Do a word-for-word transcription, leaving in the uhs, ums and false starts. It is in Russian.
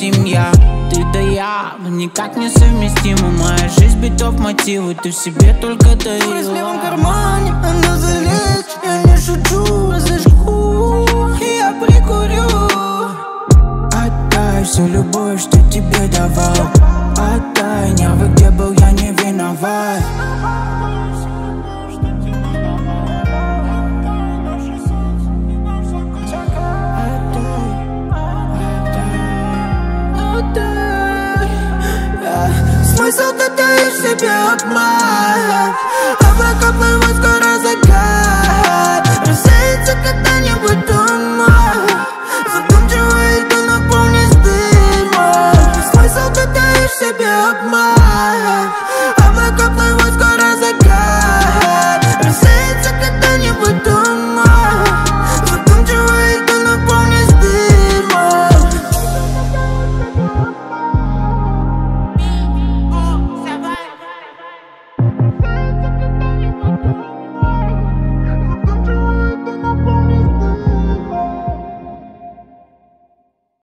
одним я. Ты да я, мы никак не совместимы. Моя жизнь битов мотивы, ты в себе только таила. В левом кармане она залезет, я не шучу, зажгу и я прикурю. Отдай всю любовь, что тебе давал. Отдай, нервы, где был, я не виноват. Смысл ты даешь себе обман, а прокапывай